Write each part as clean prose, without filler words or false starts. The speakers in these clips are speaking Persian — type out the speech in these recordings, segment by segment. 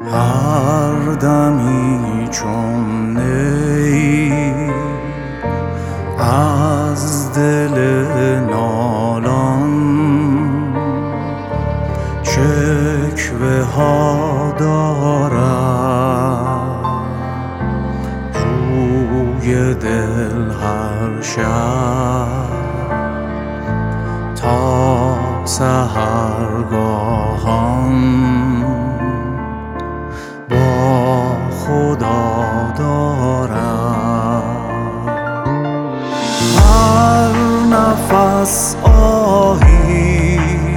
هر دمی چون نی از دل نالان شکوه ها دارد روی دل هر شب تا سحرگاهان با خدا دارم. هر نفس آهی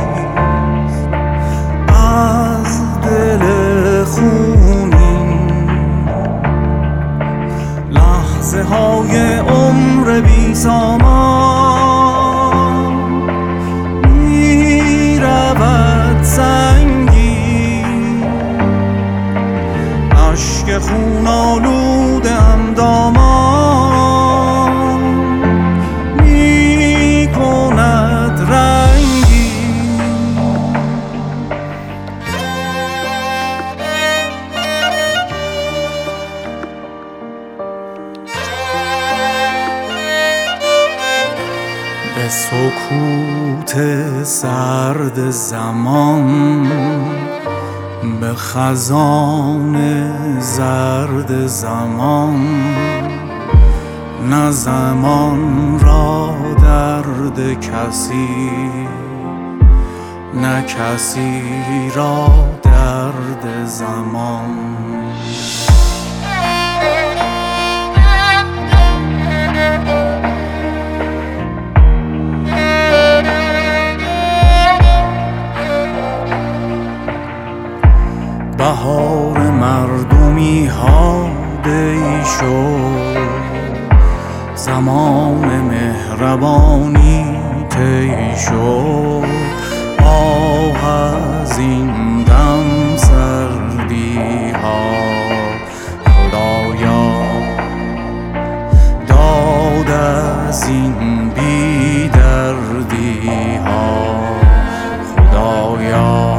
از دل خونین، لحظه های عمر بی سامان می رود سنگین، اشک خون آلوده اندامان می کند رنگین. به سکوت سرد زمان، به خزان زرد زمان، نه زمان را درد کسی، نه کسی را درد زمان. بهار مردمی ها دی شد، زمان مهربانی طی شد. آه از این دم سردی ها خدایا، داد از این بی دردی ها خدایا.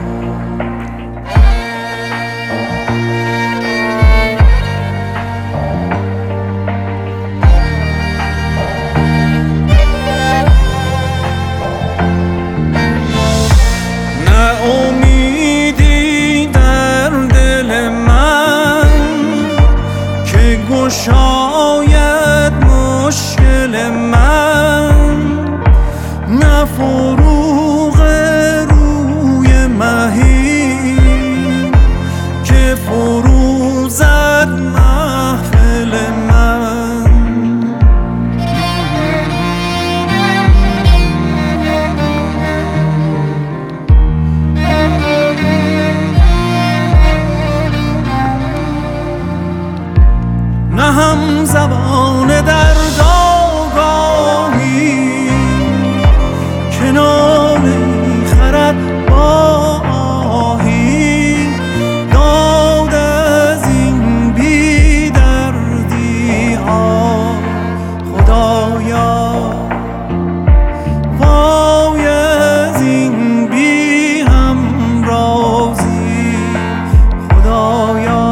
شاید مشکل من، نه فروغ روی مهی که فروزد محفل من. نه هم زبان درد آگاهی که نالی خرد با آهی، داد از این بی دردی ها خدایا. وای از این بی همرازی خدایا.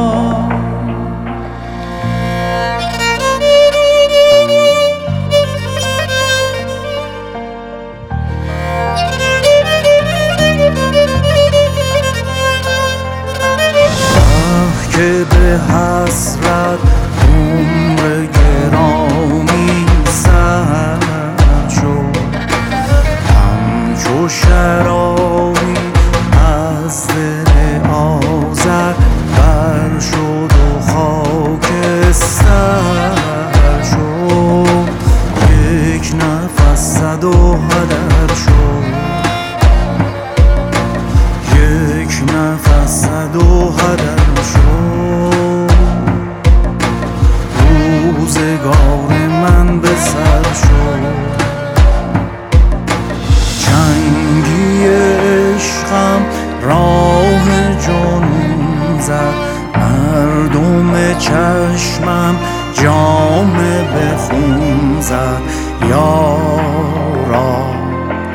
که به حسرت عمر گرامی سرد شد، همچو شرابی از دل آذر بر شد و خاکستر شد. یک نفس زد و هدر شد، یک نفس زد و هدر شد. روزگار من به سر شد، چنگی عشقم راه جنون زد. مردم چشمم جام به خون زد. یارا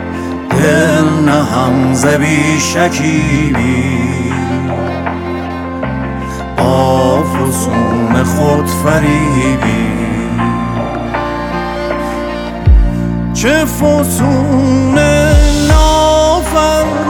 دل نهم ز بی شکیبی، فسون خود فریبی. چه فسون نافرمانی